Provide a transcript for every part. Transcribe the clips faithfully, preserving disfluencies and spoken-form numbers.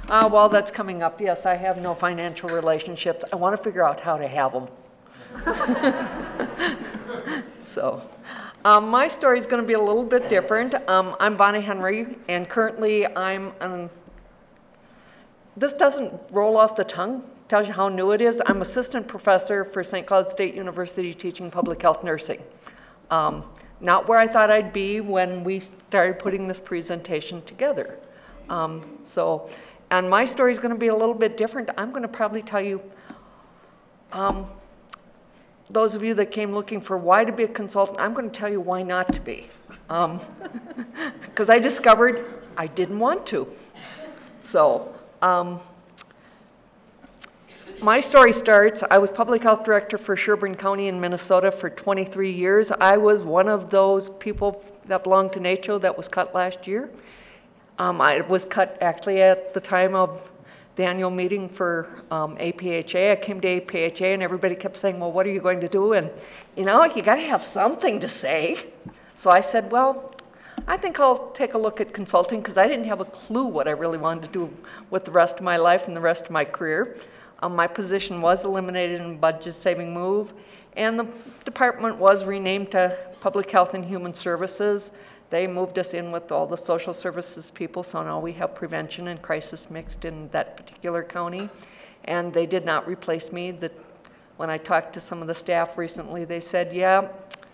Uh, well, that's coming up. Yes, I have no financial relationships. I want to figure out how to have them. So, um, my story is going to be a little bit different. Um, I'm Bonnie Henry, and currently I'm, um, this doesn't roll off the tongue, tells you how new it is. I'm assistant professor for Saint Cloud State University teaching public health nursing. Um, not where I thought I'd be when we started putting this presentation together. Um, so, and my story is going to be a little bit different. I'm going to probably tell you, um, those of you that came looking for why to be a consultant, I'm going to tell you why not to be. Um, because I discovered I didn't want to. So, um, my story starts, I was public health director for Sherburne County in Minnesota for twenty-three years. I was one of those people that belonged to NACCHO that was cut last year. Um, I was cut actually at the time of the annual meeting for um, A P H A. I came to A P H A and everybody kept saying, well, what are you going to do? And, you know, you got to have something to say. So I said, well, I think I'll take a look at consulting because I didn't have a clue what I really wanted to do with the rest of my life and the rest of my career. Um, my position was eliminated in a budget-saving move, and the department was renamed to Public Health and Human Services. They moved us in with all the social services people, so now we have prevention and crisis mixed in that particular county. And they did not replace me. That when I talked to some of the staff recently, they said, yeah,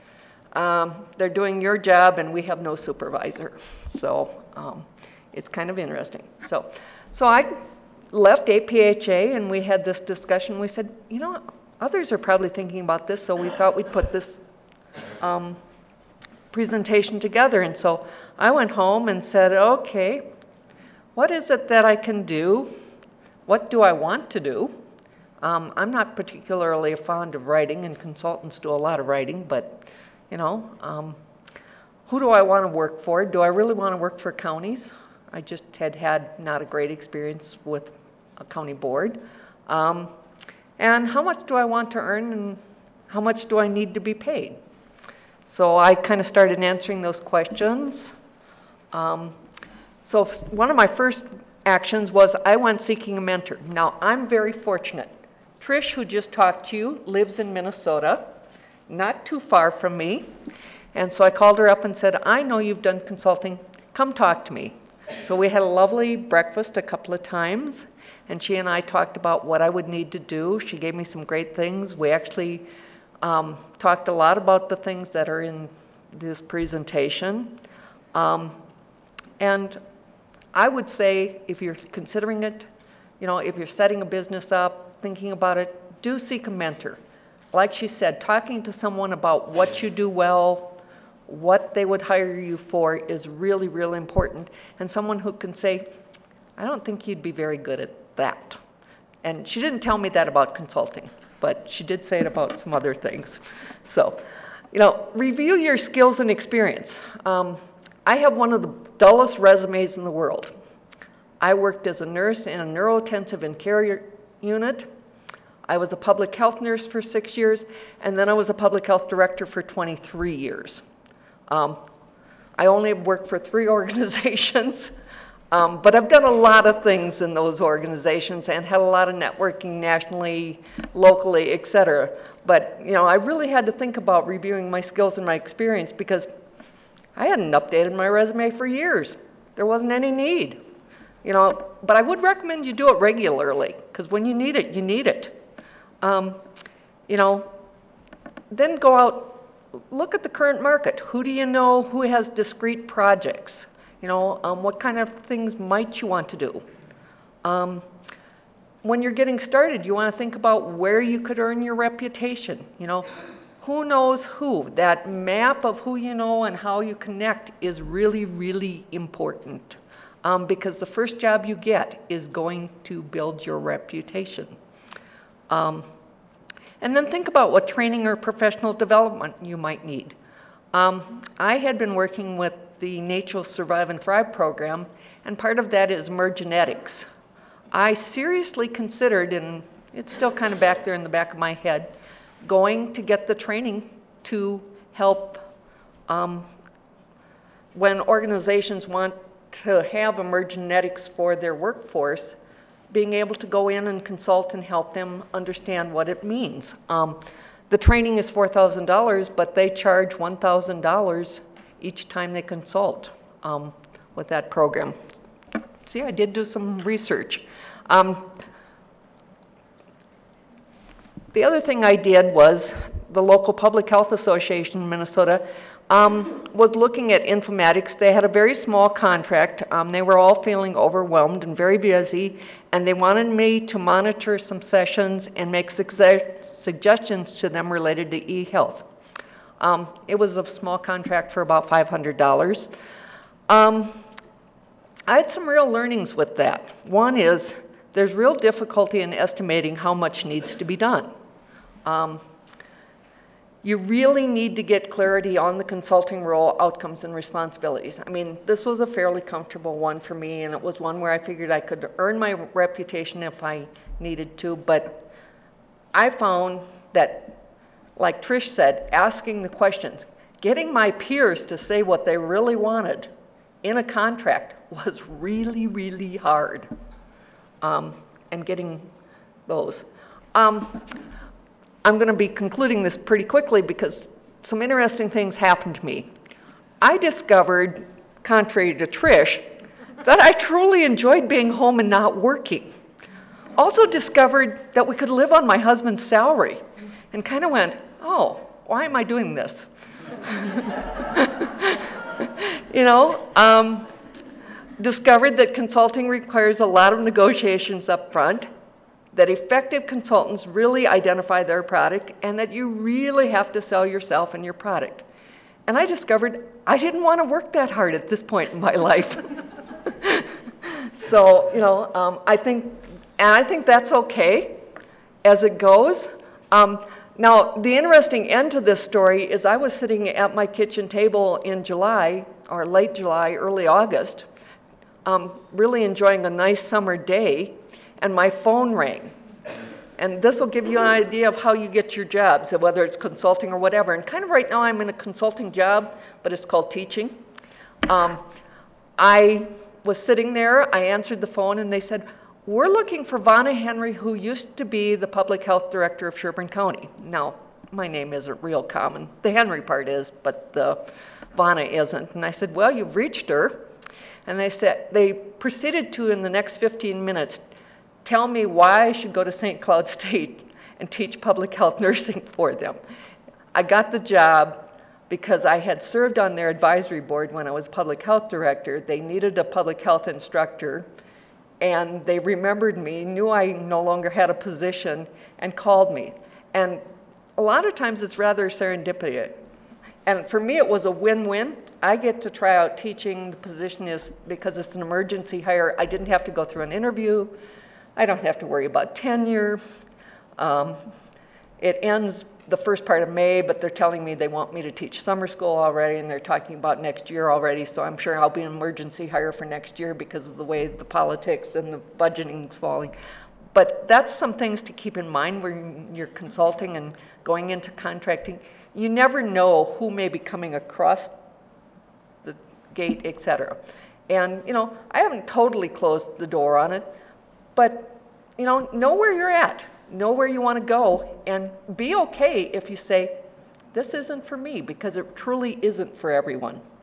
um, they're doing your job and we have no supervisor. So um, it's kind of interesting. So, so I left A P H A and we had this discussion. We said, you know, others are probably thinking about this, so we thought we'd put this um, presentation together. And so I went home and said, okay, what is it that I can do? What do I want to do? Um, I'm not particularly fond of writing, and consultants do a lot of writing, but, you know, um, who do I want to work for? Do I really want to work for counties? I just had had not a great experience with a county board. Um, and how much do I want to earn, and how much do I need to be paid? So I kind of started answering those questions. Um, so one of my first actions was I went seeking a mentor. Now, I'm very fortunate. Trish, who just talked to you, lives in Minnesota, not too far from me. And so I called her up and said, I know you've done consulting. Come talk to me. So we had a lovely breakfast a couple of times, and she and I talked about what I would need to do. She gave me some great things. We actually Um, talked a lot about the things that are in this presentation. Um, and I would say if you're considering it, you know, if you're setting a business up, thinking about it, do seek a mentor. Like she said, talking to someone about what you do well, what they would hire you for is really, really important. And someone who can say, I don't think you'd be very good at that. And she didn't tell me that about consulting, but she did say it about some other things. So, you know, review your skills and experience. Um, I have one of the dullest resumes in the world. I worked as a nurse in a neurointensive and care unit. I was a public health nurse for six years, and then I was a public health director for twenty-three years. Um, I only worked for three organizations. Um, but I've done a lot of things in those organizations and had a lot of networking nationally, locally, et cetera. But, you know, I really had to think about reviewing my skills and my experience because I hadn't updated my resume for years. There wasn't any need, you know. But I would recommend you do it regularly because when you need it, you need it. Um, you know, then go out, look at the current market. Who do you know who has discrete projects? You know, um, what kind of things might you want to do? Um, when you're getting started, you want to think about where you could earn your reputation. You know, who knows who? That map of who you know and how you connect is really, really important um, because the first job you get is going to build your reputation. Um, and then think about what training or professional development you might need. Um, I had been working with the NACCHO Survive and Thrive program, and part of that is emergenetics. I seriously considered, and it's still kind of back there in the back of my head, going to get the training to help um, when organizations want to have emergenetics for their workforce, being able to go in and consult and help them understand what it means. Um, the training is four thousand dollars, but they charge one thousand dollars each time they consult um, with that program. See, I did do some research. Um, the other thing I did was the local Public Health Association in Minnesota um, was looking at informatics. They had a very small contract. Um, they were all feeling overwhelmed and very busy, and they wanted me to monitor some sessions and make suge- suggestions to them related to e-health. Um, it was a small contract for about five hundred dollars. Um, I had some real learnings with that. One is there's real difficulty in estimating how much needs to be done. Um, you really need to get clarity on the consulting role, outcomes, and responsibilities. I mean, this was a fairly comfortable one for me, and it was one where I figured I could earn my reputation if I needed to, but I found that, like Trish said, asking the questions, getting my peers to say what they really wanted in a contract was really, really hard, um, and getting those. Um, I'm going to be concluding this pretty quickly because some interesting things happened to me. I discovered, contrary to Trish, that I truly enjoyed being home and not working. Also discovered that we could live on my husband's salary and kind of went, oh, why am I doing this? You know, um, discovered that consulting requires a lot of negotiations up front, that effective consultants really identify their product, and that you really have to sell yourself and your product. And I discovered I didn't want to work that hard at this point in my life. So, you know, um, I think, and I think that's okay as it goes. Um, now, the interesting end to this story is I was sitting at my kitchen table in July, or late July, early August, um, really enjoying a nice summer day, and my phone rang. And this will give you an idea of how you get your jobs, whether it's consulting or whatever. And kind of right now I'm in a consulting job, but it's called teaching. Um, I was sitting there, I answered the phone, and they said, we're looking for Vonna Henry, who used to be the public health director of Sherburne County. Now, my name isn't real common. The Henry part is, but the Vonna isn't. And I said, well, you've reached her. And they said, they proceeded to, in the next fifteen minutes, tell me why I should go to Saint Cloud State and teach public health nursing for them. I got the job because I had served on their advisory board when I was public health director. They needed a public health instructor, and they remembered me, knew I no longer had a position, and called me. And a lot of times it's rather serendipity. And for me, it was a win-win. I get to try out teaching. The position is, because it's an emergency hire, I didn't have to go through an interview. I don't have to worry about tenure. Um, it ends the first part of May, but they're telling me they want me to teach summer school already, and they're talking about next year already, so I'm sure I'll be an emergency hire for next year because of the way the politics and the budgeting is falling. But that's some things to keep in mind when you're consulting and going into contracting. You never know who may be coming across the gate, et cetera. And, you know, I haven't totally closed the door on it, but, you know, know where you're at, know where you want to go, and be okay if you say, this isn't for me, because it truly isn't for everyone.